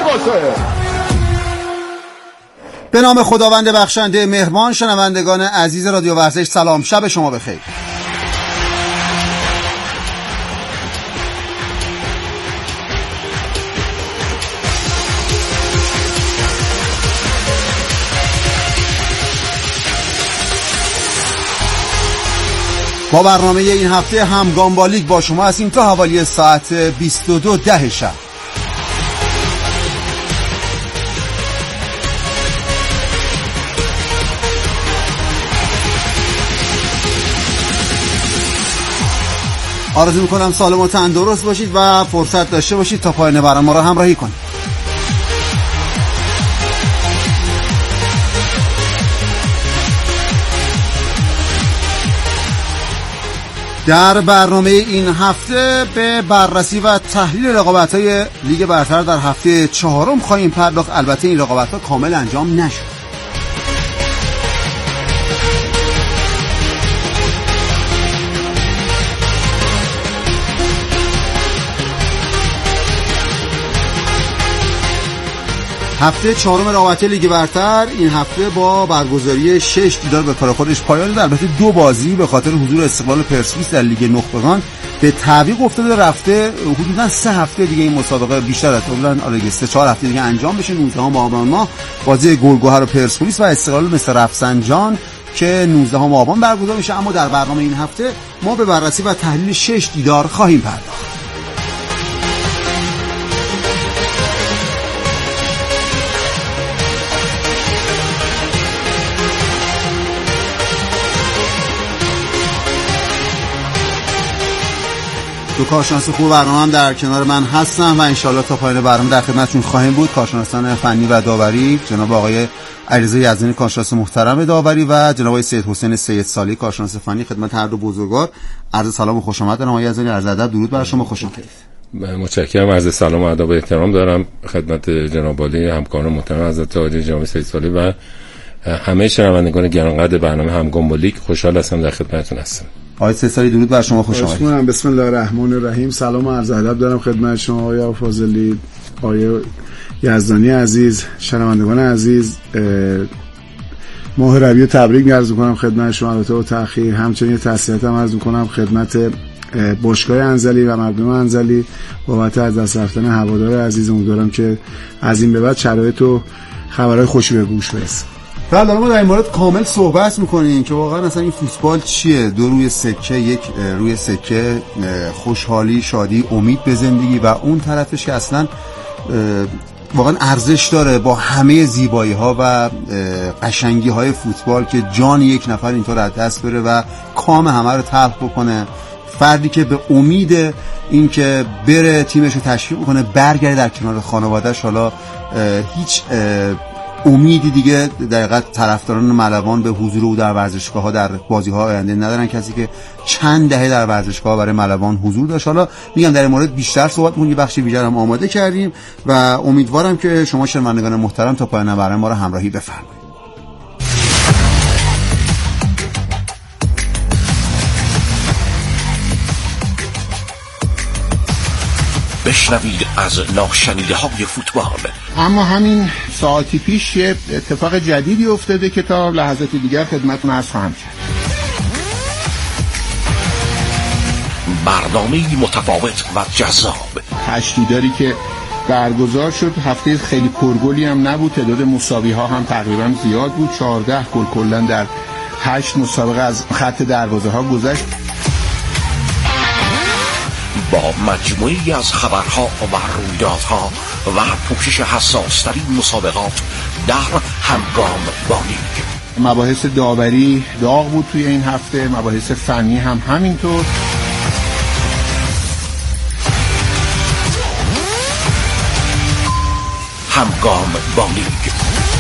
باشه. به نام خداوند بخشنده مهربان. شنوندگان عزیز رادیو ورزش سلام، شب شما بخیر. با برنامه این هفته همگام با لیگ با شما هستیم تا حوالی ساعت 22:10 شب. آرزو میکنم سالم و تندرست باشید و فرصت داشته باشید تا پایان برنامه ما را همراهی کنید. در برنامه این هفته به بررسی و تحلیل رقابت‌های لیگ برتر در هفته چهارم خواهیم پرداخت. البته این رقابت‌ها کامل انجام نشد. هفته چهارم رقابت‌های لیگ برتر این هفته با برگزاری 6 دیدار به کار خودش پایان داد. البته 2 بازی به خاطر حضور استقلال پرسپولیس در لیگ نخبگان به تعویق افتاده. رفته حدوداً 3 هفته دیگه این مسابقه بیشتر از حدوداً 3-4 هفته دیگه انجام بشه. 19 آبان ماه بازی گلگهر و پرسپولیس و استقلال مثل رفسنجان که 19 آبان برگزار میشه. اما در برنامه این هفته ما به بررسی و تحلیل 6 دیدار خواهیم پرداخت. دو کارشناس خوب برنامه هم در کنار من هستن و انشالله تا پایان برنامه در خدمتتون خواهیم بود. کارشناسان فنی و داوری جناب آقای علیرضا یزدانی کارشناس محترم داوری و جناب آقای سید حسین سید سالی کارشناس فنی. خدمت هر دو بزرگوار عرض سلام و خوش آمد دارم. آقای یزدانی عرض ادب درود بر شما، خوش آمدید. متشکرم. عرض سلام و ادب و احترام دارم خدمت جناب عالی همکاران محترم حضرت عالی جناب سید سالی و همه شنوندگان گرانقدر برنامه همگام با لیگ. خوشحال هستم در خدمتتون هستم. آقای سه سالی درود بر شما، خوش آمدید. بسم الله الرحمن الرحیم. سلام و عرض ادب دارم خدمت شما آقای فاضلی، آقای یزدانی عزیز، شنوندگان عزیز. ماه ربیع تبریک عرض می‌کنم خدمت شما البته با تأخیر. همچنین تسلیت هم عرض می‌کنم خدمت باشگاه انزلی و مردم انزلی بابت از دست رفتن هوادار عزیز. امیدوارم که از این به بعد شرایط و خبرهای خوشی به گوش برسه. بله، ما در این مورد کامل صحبت میکنیم که واقعا اصلا این فوتبال چیه. دو روی سکه، یک روی سکه خوشحالی، شادی، امید به زندگی و اون طرفش که اصلا واقعا ارزش داره با همه زیبایی ها و قشنگی های فوتبال که جان یک نفر اینطور از دست بره و کام همه رو تلخ بکنه. فردی که به امید این که بره تیمش رو تشویق کنه برگرده در کنار خانواده‌اش، حالا هیچ امیدی دیگه دقیقاً طرفداران ملوان به حضور او در ورزشگاه‌ها در بازی‌ها آینده ندارن. کسی که چند دهه در ورزشگاه برای ملوان حضور داشت. حالا میگم در این مورد بیشتر صحبت می‌کنیم، یه بخشی بیشتر هم آماده کردیم و امیدوارم که شما شنوندگان محترم تا پایان برنامه ما رو همراهی بفرمایید. بشنوید از ناشنیده های فوتبال. اما همین ساعتی پیش یه اتفاق جدیدی افتاده که تا لحظات دیگر خدمتتون عرض خواهم کرد. برنامه‌ای متفاوت و جذاب. 8 دیداری که برگزار شد، هفته خیلی پرگلی هم نبود، تعداد مساوی ها هم تقریبا زیاد بود. 14 گل کلا در 8 مسابقه از خط دروازه ها گذشت. با مجموعی از خبرها و رویدادها و پوشش حساس‌ترین مسابقات در همگام با لیگ. مباحث داوری داغ بود توی این هفته، مباحث فنی هم همینطور. همگام با لیگ.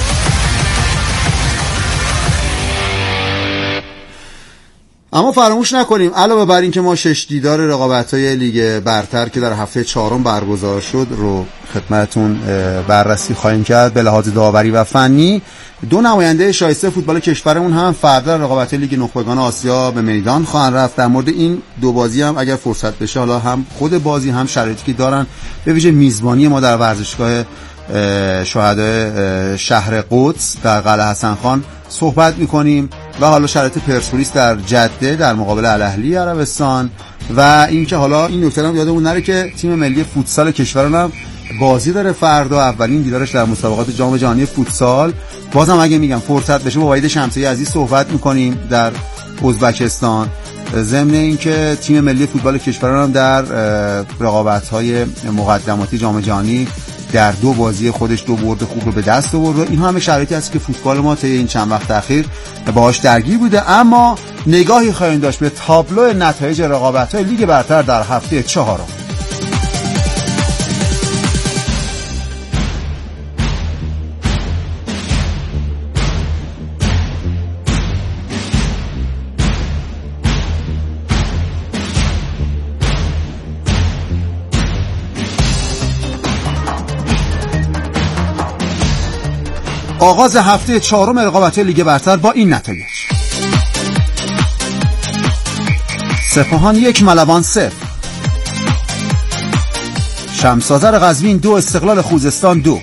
اما فراموش نکنیم علاوه بر این که ما 6 دیدار رقابت‌های لیگ برتر که در هفته چهارم برگزار شد رو خدمتتون بررسی خواهیم کرد به لحاظ داوری و فنی، 2 نماینده شایسته فوتبال کشورمون هم فردا رقابت لیگ نخبگان آسیا به میدان خواهند رفت. در مورد این 2 بازی هم اگر فرصت بشه، حالا هم خود بازی هم شرایطی که دارن، به ویژه میزبانی ما در ورزشگاه شهدای شهر قدس در قلعه حسن خان صحبت میکنیم و حالا شرایط پرسپولیس در جده در مقابل الاهلی عربستان و اینکه حالا این نکته هم یادمون نره که تیم ملی فوتسال کشورمون هم بازی داره فردا، اولین دیدارش در مسابقات جام جهانی فوتسال. بازم اگه میگم فرصت بشه با وحید شمسایی عزیز صحبت میکنیم در ازبکستان، ضمن اینکه تیم ملی فوتبال کشورمون هم در رقابت‌های مقدماتی جام جهانی در 2 بازی خودش 2 برد خوب رو به دست آورد. این همه شرایطی هست که فوتبال ما طی این چند وقت اخیر باهاش درگیر بوده. اما نگاهی خواهیم داشت به تابلو نتایج رقابت‌های لیگ برتر در هفته 4. آغاز هفته 4 رقابت‌های لیگ برتر با این نتایج: سپاهان 1 ملوان 0، شمس‌آذر قزوین 2 استقلال خوزستان 2،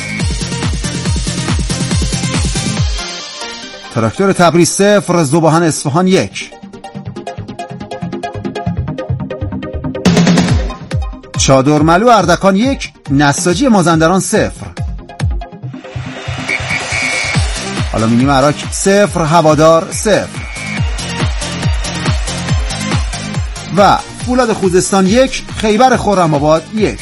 تراکتور تبریز 0 ذوباهن اصفهان 1، چادرملو اردکان 1 نساجی مازندران 0، حالا مینی مراک 0 هوادار 0 و فولاد خوزستان 1 خیبر خرم‌آباد 1.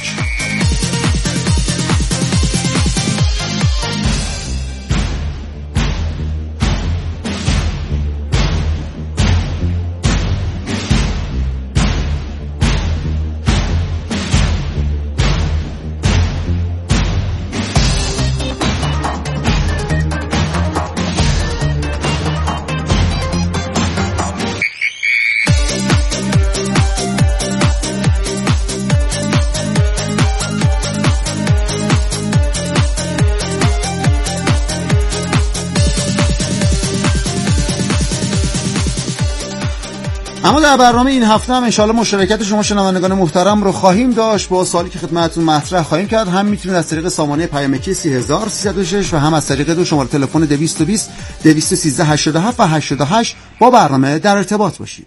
اما در برنامه این هفته هم انشاءالله مشارکت شما شنوندگان محترم رو خواهیم داشت. با سوالی که خدمتتون مطرح خواهیم کرد، هم میتونید از طریق سامانه پیامکی 30306 و هم از طریق 2 شماره تلفن 220 213 87 و 88 با برنامه در ارتباط باشید.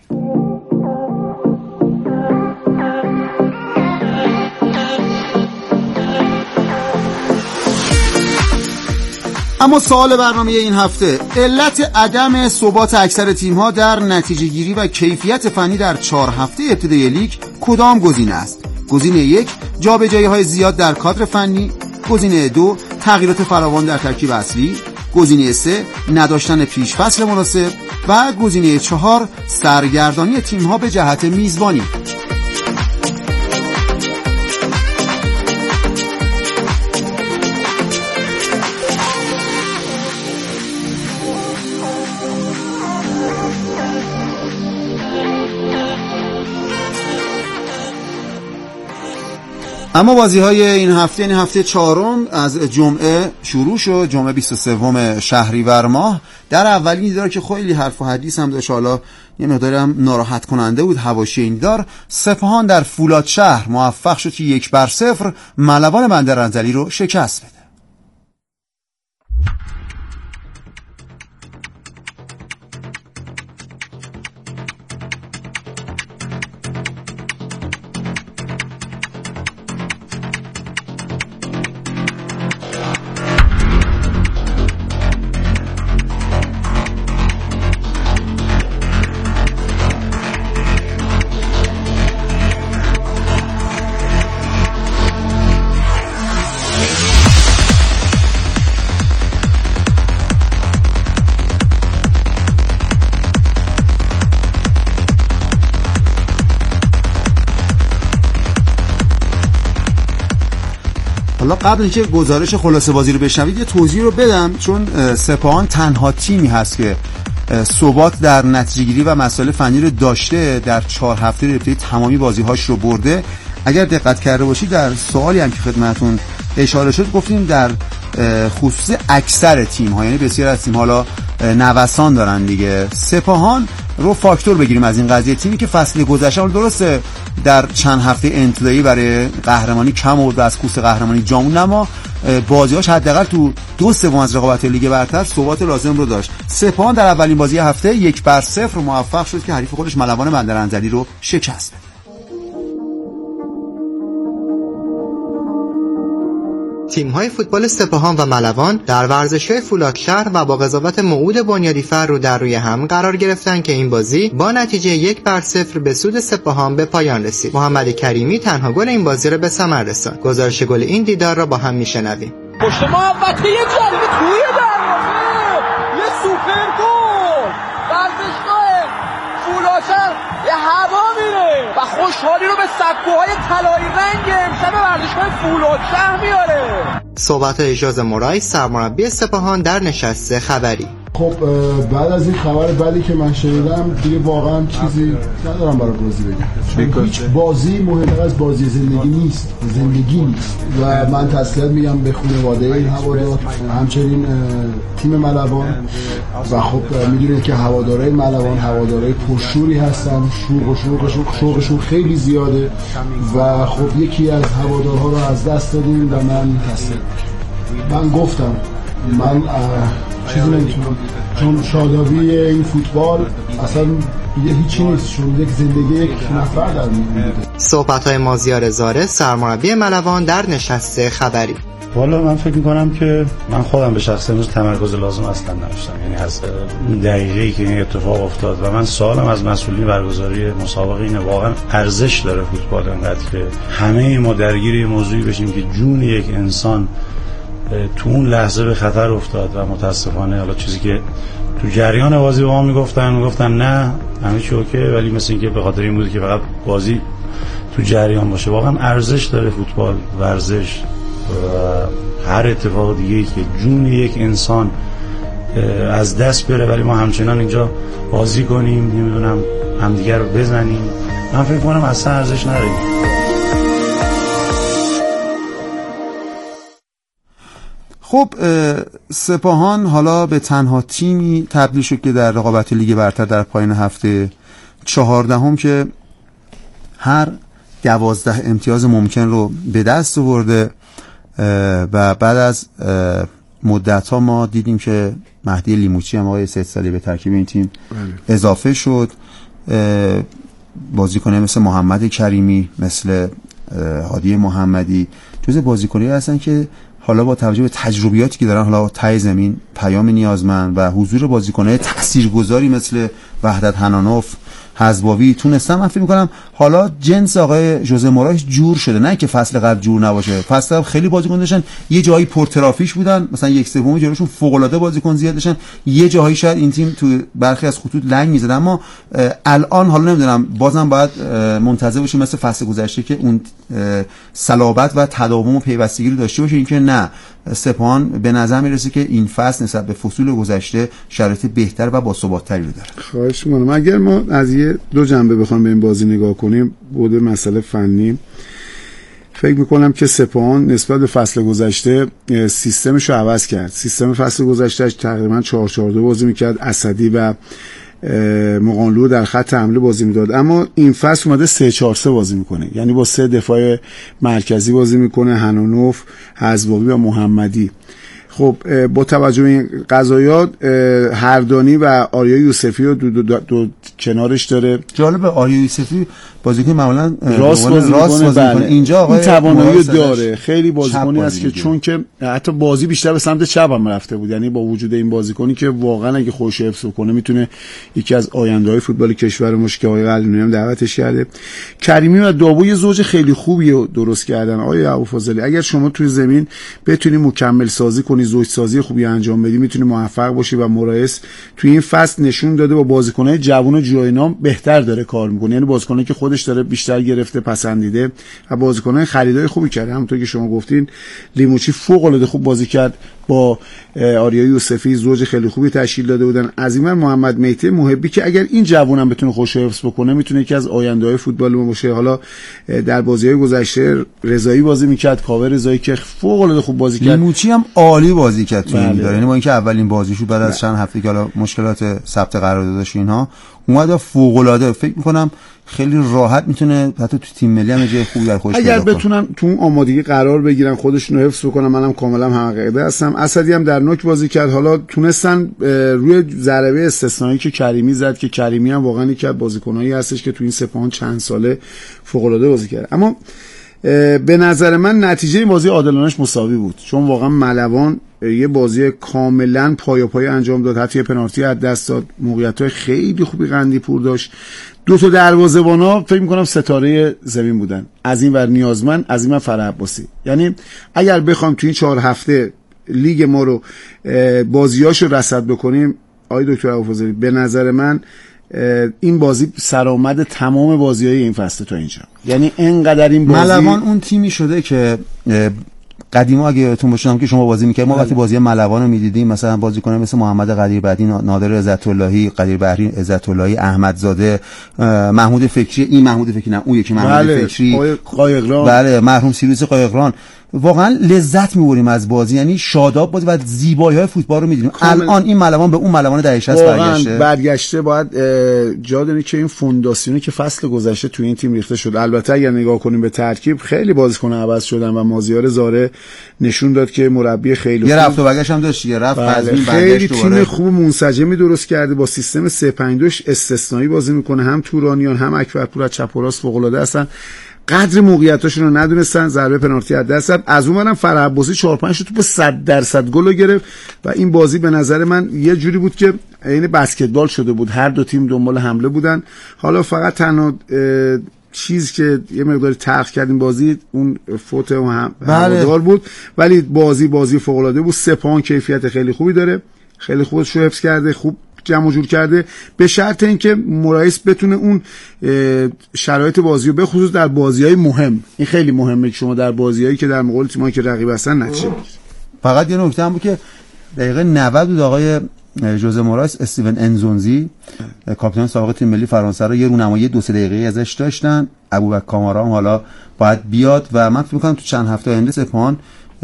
اما سوال برنامه این هفته: علت عدم ثبات اکثر تیم‌ها در نتیجه گیری و کیفیت فنی در 4 هفته ابتدایی لیگ کدام گزینه است؟ گزینه 1 جابجایی‌های زیاد در کادر فنی، گزینه 2 تغییرات فراوان در ترکیب اصلی، گزینه 3 نداشتن پیش‌فصل مناسب و گزینه 4 سرگردانی تیم‌ها به جهت میزبانی. اما بازی‌های این هفته، یعنی هفته 4 از جمعه شروع شد، جمعه 23 شهریور ماه. در اولین دیدار که خیلی حرف و حدیث هم داشت، حالا یه مقداری هم ناراحت کننده بود حواشی این دیدار، سپاهان در فولاد شهر موفق شد که 1-0 ملوان بندرانزلی رو شکست بده. حالا قبل اینکه گزارش خلاصه بازی رو بشنوید یه توضیح رو بدم، چون سپاهان تنها تیمی هست که ثبات در نتیجه‌گیری و مسائل فنی رو داشته، در 4 هفته ابتدایی تمامی بازی‌هاش رو برده. اگر دقت کرده باشید در سوالی هم که خدمتتون اشاره شد گفتیم در خصوص اکثر تیم‌ها، یعنی بسیار از تیم‌ها حالا نوسان دارن دیگه. سپاهان رو فاکتور بگیریم از این قضیه، تیمی که فصل گذشته درسته در چند هفته انتهایی برای قهرمانی کم آورد و از کوس قهرمانی جامون، اما بازیاش حداقل تو 2/3 از رقابت لیگ برتر ثبات لازم رو داشت. سپاهان در اولین بازی هفته 1-0 موفق شد که حریف خودش ملوان بندرانزلی رو شکست بده. تیم‌های فوتبال سپاهان و ملوان در ورزشگاه فولادشهر و با قضاوت موعود بنیادی‌فر رو در روی هم قرار گرفتن که این بازی با نتیجه 1-0 به سود سپاهان به پایان رسید. محمد کریمی تنها گل این بازی را به ثمر رساند. گزارش گل این دیدار را با هم میشنویم. پشت محوطه یه جریمه توی دروازه، یه سوپر گل. ورزشگاه فولادشهر یه هوا میره و خوشحالی رو به سکوهای طلایی رنگ امشب ورزشگاه فولادشهر میاره. صحبت‌های ژوزه مورایس سرمربی سپاهان در نشست خبری. خب بعد از این خبر بعدی که من شنیدم دیگه واقعا چیزی ندارم برای بازی بگم، چون هیچ بازی مهمتر از بازی زندگی نیست و من تسلیت میگم به خانواده این هوادار، همچنین تیم ملوان و خب میدونید که هوادارهای ملوان هوادارهای پرشوری هستن، شوقشون خیلی زیاده و خب یکی از هوادارها رو از دست دادیم و من تسلیت من گفتم من چیزی نمیتونم، چون شادابی این فوتبال اصلا یه هیچی نیست، چون یک زندگی یک نفر در میونه. صحبت‌های مازیار زاره سرمربی ملوان در نشست خبری. والا من فکر میکنم که من خودم به شخص امروز تمرکز لازم اصلا نداشتم، یعنی از دقیقه‌ای که این اتفاق افتاد و من سوالم از مسئولین برگزاری مسابقه اینه، واقعا ارزش داره فوتبال انقدر که همه ما درگیر موضوعی بشیم که جون یک انسان تو اون لحظه به خطر افتاد و متاسفانه حالا چیزی که تو جریان بازی به ما میگفتن نه همه چی اوکی، ولی مثل اینکه به خاطر این بود که فقط بازی تو جریان باشه. واقعا ارزش داره فوتبال، ورزش و هر اتفاق دیگه‌ای که جون یک انسان از دست بره ولی ما همچنان اینجا بازی کنیم، نمیدونم همدیگر رو بزنیم، من فکر کنم اصلا ارزش نداره. خب سپاهان حالا به تنها تیمی تبدیل شد که در رقابت لیگ برتر در پایان هفته 14 که هر 12 امتیاز ممکن رو به دست آورده و بعد از مدت ها ما دیدیم که مهدی لیموچی هم آقای 3 سالی به ترکیب این تیم اضافه شد. بازیکنان مثل محمد کریمی، مثل هادی محمدی جز بازیکنایی هستن که حالا با توجه به تجربیاتی که دارن حالا ته زمین پیام نیازمند و حضور بازیکن‌های تاثیرگذاری مثل وحدت حنانوف، حزباوی تونستن. من فکر می‌کنم حالا جنس آقای ژوزه مورایس جور شده، نه که فصل قبل جور نباشه. فصل قبل خیلی بازیکن داشتن، یه جایی پرترافیک بودن، مثلا 1/3 جلوشون فوق‌العاده بازیکن زیاد داشتن، یه جایی شاید این تیم تو برخی از خطوط لنگ می‌زد. اما الان حالا نمیدونم، بازم باید منتظر باشیم مثل فصل گذشته که اون صلابت و تداوم و پیوستگی رو داشته باشه. اینکه نه، سپاهان به نظر میرسه که این فصل نسبت به فصول گذشته شرایط بهتر و باثبات‌تری رو داره. خواهش می‌کنم اگر ما از دو جنبه بخوام به این بازی نگاه کنیم، بود مسئله فنی، فکر میکنم که سپاهان نسبت به فصل گذشته سیستمش رو عوض کرد. سیستم فصل گذشتهش تقریبا 4-4-2 بازی میکرد، اسدی و مقانلو در خط حمله بازی میداد، اما این فصل اومده 3-4-3 بازی میکنه، یعنی با 3 دفاع مرکزی بازی میکنه، حنانوف، حزباوی و محمدی. خب با توجه به این قضايات هردانی و آریا یوسفی رو دو کنارش داره. جالب، آریا یوسفی بازیکن معمولا راست بازی میکنه. اینجا آقای این توانایی داره، خیلی بازیکنی است که چون که حتی بازی بیشتر به سمت چپ هم رفته بود، یعنی با وجود این بازیکنی که واقعا اگه خوش حفظ کنه میتونه یکی از آینده‌های فوتبال کشور ما که آقای قلعه‌نویی هم دعوتش کرده. کریمی و داوود زوج خیلی خوبی درست کردن. آقای ابوالفضلی اگر شما توی زمین بتونی مکمل سازی کنی، زوج سازی خوبی انجام بدی، میتونی موفق باشی و مورایس توی این فصل نشون داده با بازیکن‌های جوان و جوینام بهتر داره کار میکنه، یعنی بازیکنایی که خودش داره بیشتر گرفته، پسندیده و بازیکن‌های خریدای خوبی کرده. همونطور که شما گفتین لیموچی فوق‌العاده خوب بازی کرد، با آریا یوسفی زوج خیلی خوبی تشکیل داده بودن. از این محمد مهدی محبی که اگر این جوونم بتونه خوش حفظ بکنه میتونه یکی از آینده‌های فوتبال ما باشه. حالا در بازی‌های گذشته رضایی بازی میکرد، کاوه رضایی که فوق‌العاده خوب بازی کرد، لیموچی هم عالی بازی کرد تو این داره، یعنی با اینکه اولین بازیشو بعد از چند هفته که حالا مشکلات ثبت قراردادش اینها اومد فوق‌العاده، فکر می‌کنم خیلی راحت میتونه حتی تو تیم ملی هم جای خوبی در خودش اگر بتونن تو اون آمادگی قرار بگیرن، خودشون رو حفظ بکنن. منم کاملا حقیقته هستم. اسدی هم در نوک بازی کرد. حالا تونستن روی ضربه استثنایی که کریمی زد، که کریمی هم واقعا یکی از بازیکنایی هستش که تو این سپاهان چند ساله فوق‌العاده بازی کرد. اما به نظر من نتیجه این بازی عادلانش مساوی بود، چون واقعا ملوان یه بازی کاملا پای انجام داد، حتی یه پنالتی از دست داد، موقعیت‌های خیلی خوبی قندی پور داشت. دو تا دروازه‌بانا فکر می‌کنم ستاره زمین بودن، از این ور نیازمند، از این ور فرح عباسی. یعنی اگر بخوام تو این 4 هفته لیگ ما رو بازیاشو رصد بکنیم آقای دکتر ابوالفضلی، به نظر من این بازی سرآمد تمام بازی‌های این فصل تا اینجا. یعنی اینقدر این بازی ملوان اون تیمی شده که قدیما اگه یادتون باشه که شما بازی می‌کردید، ما وقتی بازی ملوان رو می‌دیدیم، مثلا بازیکنان مثل محمد قدیربهری، نادر عزت اللهی، قدیر بهری عزت اللهی، احمدزاده، محمود فکری، این محمود فکری نه اون یکی محمود فکری، قایقران، بله مرحوم سیروس قایقران، واقعا لذت می‌بریم از بازی، یعنی شاداب بازی و زیبایی‌های فوتبال رو می‌دیدیم. الان این ملوان به اون ملوان دهه 60 برگشته. باید جا دادن که این فونداسیونی که فصل گذشته تو این تیم ریخته شد، البته اگر نگاه کنیم به ترکیب خیلی بازیکن عوض شدن و مازیار زاره نشون داد که مربی خیلی یه رفت و برگشت هم داشت، یه رفت قزوین خیلی تیم خوب منسجمی درست کرده، با سیستم 352 استثنایی بازی میکنه. هم تورانیان هم اکبرپور از چپ و راست فوق العاده هستن، قدر موقعیتاشون رو ندونستن، ضربه پنالتی از دست داد. از اون منم فرح عباسی 4-5 توپ 100% گل رو گرفت و این بازی به نظر من یه جوری بود که عین بسکتبال شده بود، هر دو تیم دنبال حمله بودن. حالا فقط تنها چیز که یه مقداری تلخ کردیم بازی اون فوت هم هوادار بود، ولی بازی فوق العاده بود. سپاهان کیفیت خیلی خوبی داره، خیلی خودش رو حفظ کرده، خوب جمع جور کرده، به شرط اینکه مرایس بتونه اون شرایط بازی رو به خصوص در بازی‌های مهم، این خیلی مهمه که شما در بازی‌هایی که در مقابل تیمایی که رقیب هستن نتیجه بگیرید. فقط یه نکته هم بود که دقیقه 90 بود آقای ژوزه مورایس استیون انزونزی کاپیتان سابق تیم ملی فرانسه رو یه رونمایی 2-3 دقیقه‌ای ازش داشتن. ابوبکر کامارا هم حالا باید بیاد و من فکر می‌کنم تو چند هفته آینده سپاهان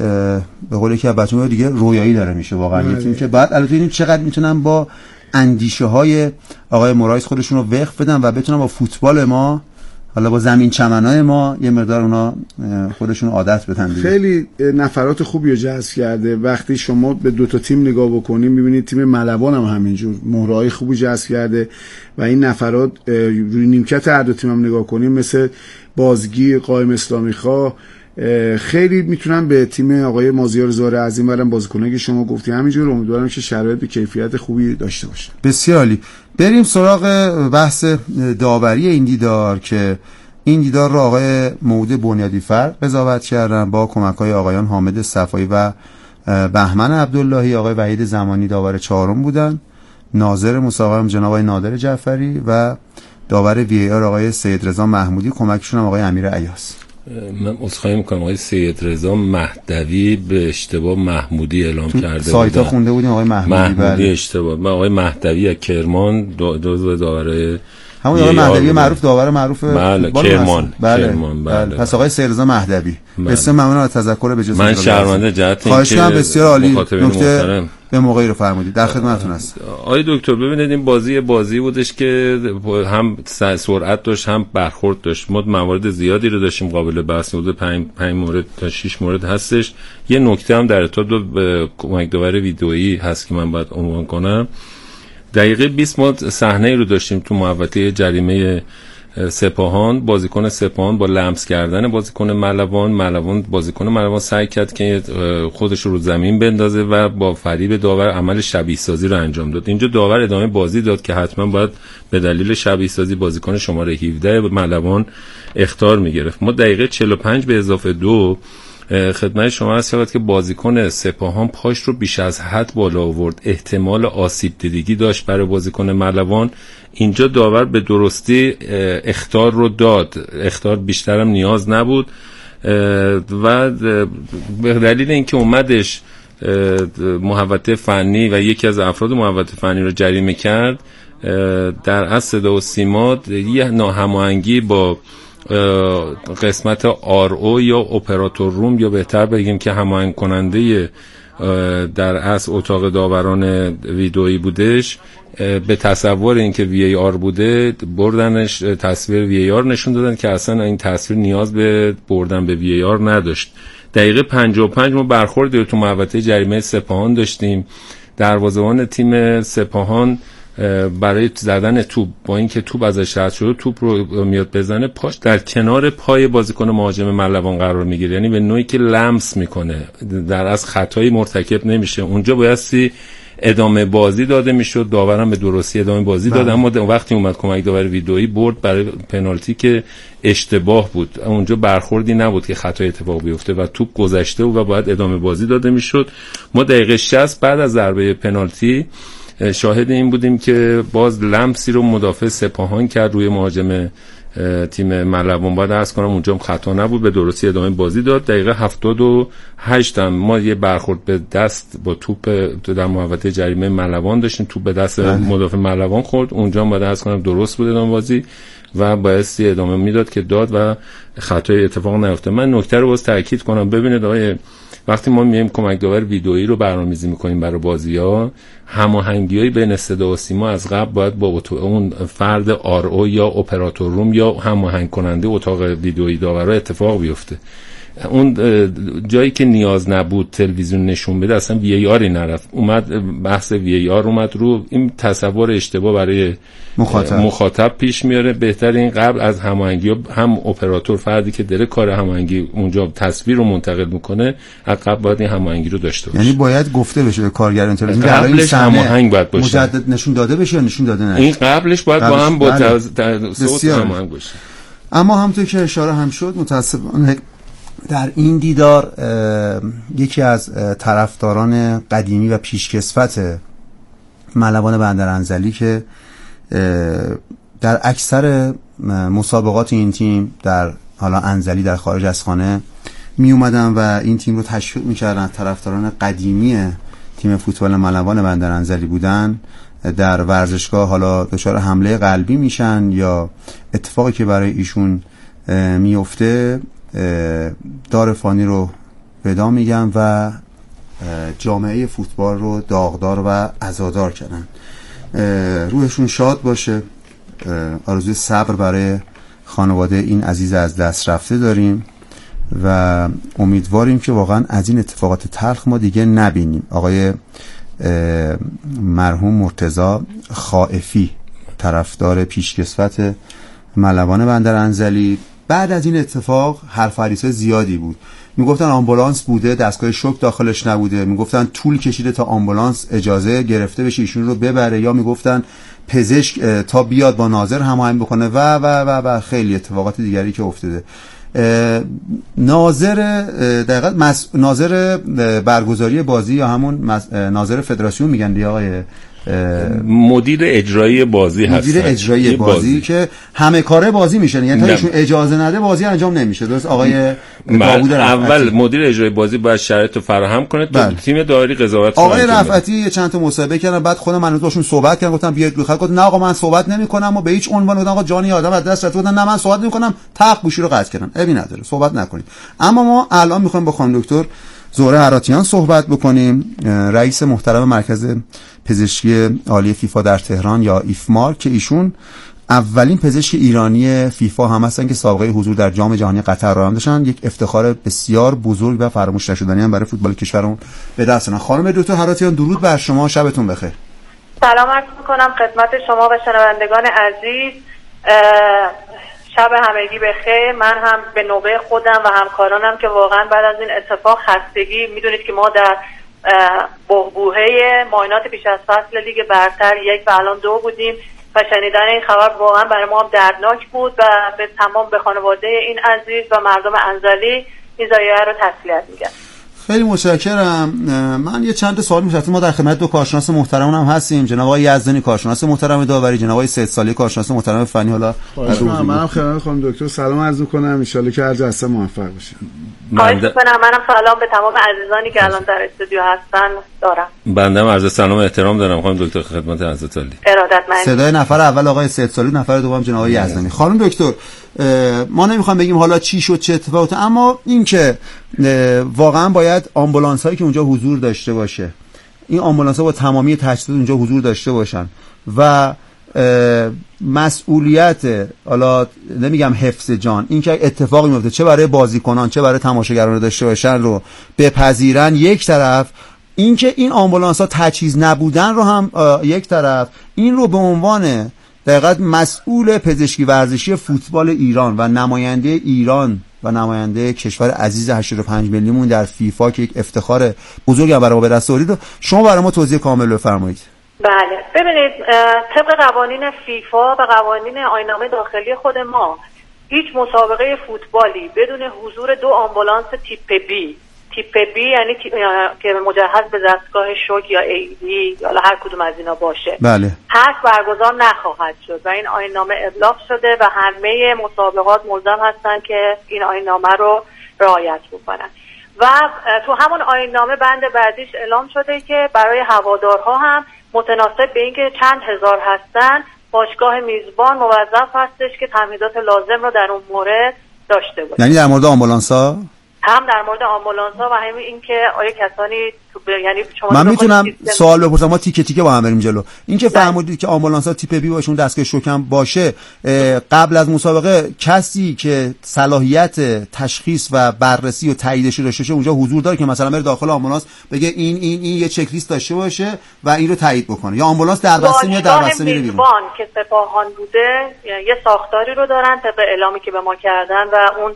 به قول یکی از بچه‌ها دیگه رویایی داره میشه واقعا، یه تیم که بعد البته این چقدر میتونن با اندیشه های آقای مورایس خودشون رو وقف بدن و بتونن با فوتبال ما، حالا با زمین چمنای ما، یه مقدار اونا خودشون عادت بدن دیگه. خیلی نفرات خوبی رو جذب کرده. وقتی شما به دو تا تیم نگاه بکنید می‌بینید تیم ملوان هم همینجور مهرهای خوبی جذب کرده و این نفرات روی نیمکت هر دو تیم هم نگاه کنیم مثل بازگیر، قائم اسلامی خواه، خیلی میتونن به تیم آقای مازیار زاره از این برم بازیکنایی که شما گفتی همینجور. امیدوارم که شرایط به کیفیت خوبی داشته باشه. بسیار عالی. بریم سراغ بحث داوری این دیدار که این دیدار رو آقای موعود بنیادیفر قضاوت کردن با کمک‌های آقایان حامد صفایی و بهمن عبداللهی. آقای وحید زمانی داور چهارم بودن، ناظر مسابقه جناب آقای نادر جعفری و داور وی آر آقای سید رضا محمودی، کمکشون هم آقای امیر ایاس. من عذرخواهی میکنم آقای سید رضا مهدوی به اشتباه محمودی اعلام کرده سایتا خونده بودیم آقای محمودی اشتباه. من آقای مهدوی از کرمان دو داوره همون آقای مهدوی معروف، داور معروف کرمان. بله. پس آقای سید رضا مهدوی بسیار ممنون از تذکر به جز من شرمنده جهت خواهش کنم. بسیار عالی، نکته به موقعی رو فرمودید، در خدمتتون هست. آقای دکتر ببینید این بازی بودش که هم سرعت داشت هم برخورد داشت. ما موارد زیادی رو داشتیم قابل بحث، حدود 5 مورد تا 6 مورد هستش. یه نکته هم در ارتباط به کمک داور ویدئویی هست که من باید عنوان کنم. دقیقه 20 ما صحنه رو داشتیم تو محوطه جریمه سپاهان، بازیکن سپاهان با لمس کردن بازیکن ملوان سعی کرد که خودش رو زمین بندازه و با فریب داور عمل شبیه سازی رو انجام داد. اینجا داور ادامه بازی داد که حتما باید به دلیل شبیه سازی بازیکن شماره 17 ملوان اخطار میگرفت. ما دقیقه 45 به اضافه 2 خدمت شما هست که بازیکن سپاهان پاش رو بیش از حد بالا آورد، احتمال آسیب دیدگی داشت برای بازیکن ملوان. اینجا داور به درستی اخطار رو داد، اخطار بیشترم نیاز نبود و به دلیل اینکه اومدش محوطه فنی و یکی از افراد محوطه فنی رو جریمه کرد، در از صدا و سیما یه ناهماهنگی با قسمت RO یا اپراتور روم، یا بهتر بگیم که هماهنگ کننده در از اتاق داوران ویدئویی بودش، به تصور اینکه VAR بوده بردنش تصویر VAR نشون دادن که اصلا این تصویر نیاز به بردن به VAR نداشت. دقیقه 55 ما برخوردی تو محوطه جریمه سپاهان داشتیم. دروازه‌بان تیم سپاهان برای زدن توپ، با اینکه توپ ازش رد شده، توپ رو میاد بزنه، پاش در کنار پای بازیکن مهاجم ملوان قرار میگیره، یعنی به نوعی که لمس میکنه، در از خطایی مرتکب نمیشه. اونجا بایستی ادامه بازی داده میشد، داورم به درستی ادامه بازی داد، اما وقتی اومد کمک داور ویدئویی برد برای پنالتی که اشتباه بود. اونجا برخوردی نبود که خطای اتفاق بیفته و توپ گذشته و باید ادامه بازی داده میشد. ما دقیقه 60 بعد از ضربه پنالتی شاهد این بودیم که باز لمسی رو مدافع سپاهان کرد روی مهاجم تیم ملوان. باید عرض کنم اونجا خطا نبود، به درستی ادامه بازی داد. دقیقه 78 هم ما یه برخورد به دست با توپ در محوطه جریمه ملوان داشتیم، توپ به دست مدافع ملوان خورد، اونجا باید عرض کنم درست بود ادامه بازی و بایستی ادامه میداد که داد و خطای اتفاق نیفته. من نکته رو باز تاکید کنم، ببینید آقای، وقتی ما میایم کمک داور ویدئویی رو برنامه‌ریزی می‌کنیم برای بازی‌ها، هماهنگی‌های بین صدا و سیما از قبل باید با اون فرد RO یا اپراتور روم یا هماهنگ کننده اتاق ویدئویی داورا اتفاق بیفته. اون جایی که نیاز نبود تلویزیون نشون بده اصلا VAR نرفت، اومد بحث VAR اومد رو، این تصور اشتباه برای مخاطب پیش میاره. بهتر این قبل از هماهنگی هم اپراتور، فردی که داره کار هماهنگی اونجا تصویر رو منتقل میکنه، از قبل باید این هماهنگی رو داشته باشه. یعنی باید گفته بشه به کارگران تلویزیون قبلش هماهنگ باید باشه، مجدد نشون داده بشه یا نشون داده نشه. این قبلش باید با هم با صوت هماهنگ باشه. اما همونطور که اشاره هم شد، متاسفانه در این دیدار یکی از طرفداران قدیمی و پیشکسوت ملوان بندرانزلی که در اکثر مسابقات این تیم در حالا انزلی در خارج از خانه می اومدن و این تیم رو تشویق می‌کردن، طرفداران قدیمی تیم فوتبال ملوان بندرانزلی بودن، در ورزشگاه حالا دچار حمله قلبی میشن یا اتفاقی که برای ایشون میفته دار فانی رو ودا میگن و جامعه فوتبال رو داغدار و عزادار کردن. روحشون شاد باشه. آرزوی صبر برای خانواده این عزیز از دست رفته داریم و امیدواریم که واقعا از این اتفاقات تلخ ما دیگه نبینیم. آقای مرحوم مرتضی خائفی، طرفدار پیشکسوت ملوان بندرانزلی، بعد از این اتفاق حرف حدیث زیادی بود. میگفتن آمبولانس بوده، دستگاه شوک داخلش نبوده، میگفتن طول کشیده تا آمبولانس اجازه گرفته بشه ایشون رو ببره، یا میگفتن پزشک تا بیاد با ناظر هماهنگ بکنه و خیلی اتفاقات دیگری که افتاده. ناظر برگزاری بازی یا همون ناظر فدراسیون میگن دیگه، آقای مدیر اجرایی بازی هست، مدیر اجرایی بازی که همه کاره بازی میشه، یعنی تا ایشون اجازه نده بازی انجام نمیشه. درست آقای داوود اول مدیر اجرایی بازی باید شرایط رو فراهم کنه تا تیم داوری قضاوت کنه. آقای رفعتی چند تا مصاحبه کردن، بعد خود من باشون صحبت کردم، گفتم بیاید رو خط، گفت نه آقا من صحبت نمیکنم و به هیچ عنوان گفتم آقا جانی آدم از دست رفت، گفتن نه من صحبت نمیکنم، تق گوشی رو قطع کردن، ابی نداره صحبت نکنید. اما ما الان میخوایم با خانم دکتر زهره هراتیان صحبت بکنیم، رئیس محترم مرکز پزشکی عالی فیفا در تهران یا ایفمار، که ایشون اولین پزشک ایرانی فیفا هم هستن که سابقه حضور در جام جهانی قطر را داشتن. یک افتخار بسیار بزرگ و فراموش نشدنی هم برای فوتبال کشورمون به دست آوردن. خانم دکتر هراتیان درود بر شما، شبتون بخیر. سلام عرض می‌کنم خدمت شما و شنوندگان عزیز، شب همگی بخیر. من هم به نوبه خودم و همکارانم که واقعا بعد از این اتفاق خستگی، میدونید که ما در بحبوحه معاینات پیش از فصل لیگ برتر 1 و الان 2 بودیم و شنیدن این خبر واقعا برای ما هم دردناک بود و به تمام به خانواده این عزیز و مردم انزلی این ضایعه رو تسلیت میگم. خیلی متشکرم. من یه چند تا سوال می‌پرسم. ما در خدمت دو کارشناس محترم هم هستیم، جناب آقای یزدانی کارشناس محترم داوری، جناب آقای سید سالی کارشناس محترم فنی. حالا منم خدمت خانم دکتر سلام عرض می‌کنم، ان شاءالله که هر جلسه موفق باشیم. خواهش می‌کنم. منم سلام به تمام عزیزانی که الان در استودیو هستن دارم. بنده عرض سلام و احترام دارم خانم دکتر خدمت حضرت عالی. ارادتمند. صدای نفر اول آقای سید سالی، نفر دوم جناب یزدانی. خانم دکتر، ما نمیخوام بگیم حالا چی شد چه اتفاقی، اما این که واقعا باید آمبولانس هایی که اونجا حضور داشته باشه، این آمبولانس ها با تمامی تجهیزات اونجا حضور داشته باشن و مسئولیت، حالا نمیگم حفظ جان، این که اتفاقی میفته چه برای بازیکنان چه برای تماشاگران داشته باشن رو بپذیرن یک طرف، این که این آمبولانس ها تجهیز نبودن رو هم یک طرف، این رو به عنوان دقیقاً مسئول پزشکی ورزشی فوتبال ایران و نماینده ایران و نماینده کشور عزیز 85 میلیون در فیفا که یک افتخار بزرگی برای ما به دست آورید، شما برای ما توضیح کامل بفرمایید. بله، ببینید طبق قوانین فیفا و قوانین آیین‌نامه داخلی خود ما هیچ مسابقه فوتبالی بدون حضور 2 آمبولانس تیپ بی یعنی که مجهز به دستگاه شوک یا ایدی یا هر کدوم از اینا باشه، بله، پس برگزار نخواهد شد و این آیین‌نامه ابلاغ شده و همه مسابقات ملزم هستن که این آیین‌نامه رو رعایت بکنن و تو همون آیین‌نامه بند بعدیش اعلام شده که برای هوادارها هم متناسب به اینکه چند هزار هستن، باشگاه میزبان موظف هستش که تمهیدات لازم رو در اون مورد داشته باشه. یعنی در مورد آمبولانس‌ها هم در مورد آمبولانس‌ها و همین اینکه آیا کسانی یعنی شما من میتونم سوال بپرسم، ما تیکه تیکه با هم بریم جلو. این که فرمودید که آمبولانس‌ها تیپ بی باشون دستگاه شوکم باشه، قبل از مسابقه کسی که صلاحیت تشخیص و بررسی و تاییدش رو داشته باشه اونجا حضور داره که مثلا بره داخل آمبولانس بگه این یه چک لیست داشته باشه و این رو تایید بکنه، یا آمبولانس در بسته میاد در بسته میره بیرون؟ که سپاهان بوده یه ساختاری رو دارن طبق اعلامی که به ما کردن و اون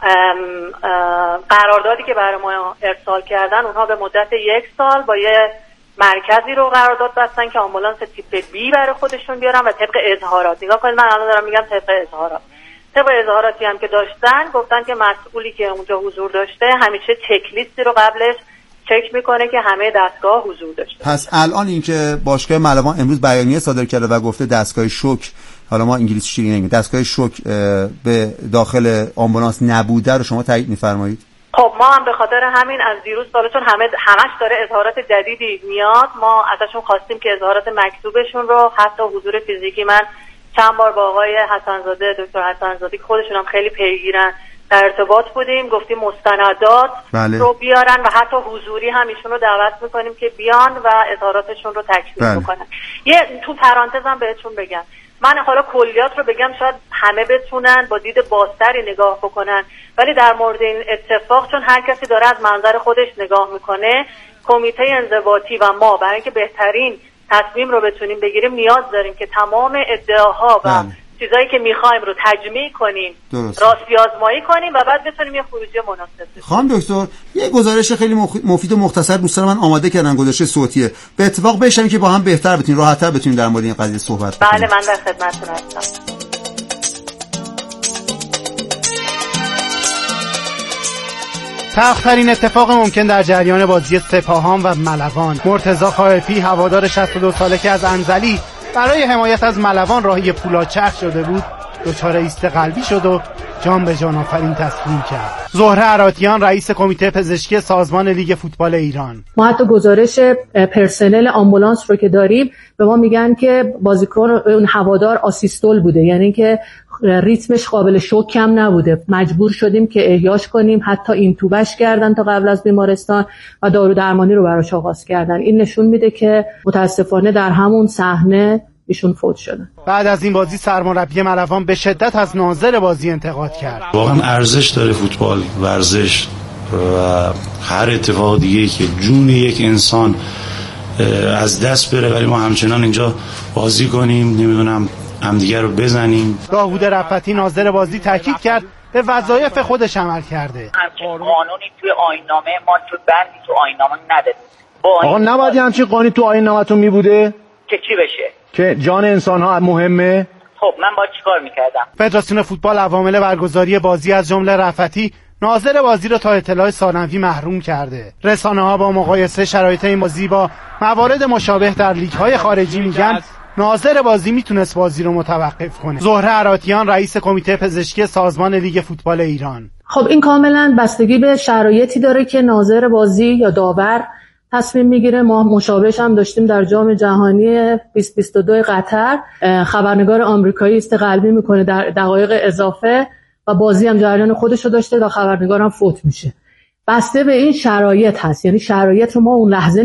قراردادی که برای ما ارسال کردن، اونها به مدت 1 سال با یه مرکزی رو قرارداد بستن که آمبولانس تیپ بی برای خودشون بیارن و طبق اظهارات، نگاه کنید من الان دارم میگم طبق اظهاراتی هم که داشتن گفتن که مسئولی که اونجا حضور داشته همیشه چک لیستی رو قبلش چک میکنه که همه دستگاه حضور داشته. پس الان این که باشگاه ملوان امروز بیانیه صادر کرده و گفته دستگاه شوک، حالا ما انگلیسی نمیگیم، دستگاه شوک به داخل آمبولانس نبوده رو شما تایید میفرمایید؟ خب ما هم به خاطر همین از دیروز سال چون همش داره اظهارات جدیدی میاد، ما ازشون خواستیم که اظهارات مکتوبشون رو حتی حضور فیزیکی، من چند بار با آقای حسنزاده دکتر حسنزاده که خودشون هم خیلی پیگیرن در ارتباط بودیم، گفتیم مستندات رو بیارن و حتی حضوری هم ایشون رو دعوت میکنیم که بیان و اظهاراتشون رو تکمیل بکنن. یه تو پرانتز هم بهتون بگم، من حالا کلیات رو بگم شاید همه بتونن با دید بازتری نگاه بکنن، ولی در مورد این اتفاق چون هر کسی داره از منظر خودش نگاه میکنه، کمیته انضباطی و ما برای اینکه بهترین تصمیم رو بتونیم بگیریم نیاز داریم که تمام ادعاها و چیزایی که میخوایم رو تجمیع کنیم، راستی آزمایی کنیم و بعد بتونیم یه خروجی مناسب بدیم. خانم دکتر، یه گزارش خیلی مفید و مختصر دوستان من آماده کردن، گزارش صوتیه، به اتفاق بشنویم که با هم بهتر بتونیم راحت‌تر بتونیم در مورد این قضیه صحبت کنیم. بله، من در خدمتتون هستم. تلخ‌ترین اتفاق ممکن در جریان بازی سپاهان و ملوان. مرتضی خائفی هوادار 62 ساله که از انزلی برای حمایت از ملوان راهی پولادچرخ شده بود، دچار ایست قلبی شد و جان به جان آفرین تسلیم کرد. زهره عراطیان رئیس کمیته پزشکی سازمان لیگ فوتبال ایران: ما حتی گزارش پرسنل آمبولانس رو که داریم به ما میگن که بازیکن اون هوادار آسیستول بوده، یعنی که ریتمش قابل شوک کم نبوده، مجبور شدیم که احیاش کنیم، حتی اینتوبش کردن تا قبل از بیمارستان و دارو درمانی رو براش آغاز کردن. این نشون میده که متاسفانه در همون صحنه ایشون فوت شدن. بعد از این بازی سرمربی ملوان به شدت از ناظر بازی انتقاد کرد. واقعا ارزش داره فوتبال، ورزش و هر اتفاق دیگه‌ای که جون یک انسان از دست بره، ولی ما همچنان اینجا بازی کنیم، نمیدونم همدیگه رو بزنیم. داوود رفعتی ناظر بازی تاکید کرد به وظایف خودش عمل کرده. همچین قانونی توی آیین‌نامه ما تو بندی تو آیین‌نامه نداریم. آقا نباید همچین قانونی تو آیین‌نامه‌تون می بوده که چی بشه؟ که جان انسان‌ها مهمه؟ خب من باید چیکار می‌کردم؟ فدراسیون فوتبال عوامل برگزاری بازی از جمله رفعتی ناظر بازی را تا اطلاع ثانوی محروم کرده. رسانه‌ها با مقایسه شرایط این بازی با موارد مشابه در لیگ‌های خارجی میگن ناظر بازی میتونست بازی رو متوقف کنه. زهره عراطیان رئیس کمیته پزشکی سازمان لیگ فوتبال ایران: خب این کاملا بستگی به شرایطی داره که ناظر بازی یا داور تصمیم میگیره. ما مشابهش هم داشتیم در جام جهانی 2022 قطر. خبرنگار آمریکایی ایست قلبی میکنه در دقایق اضافه و بازی هم جریان خودشو داشته و خبرنگار هم فوت میشه. بسته به این شرایط هست، یعنی شرایط رو ما اون لحظه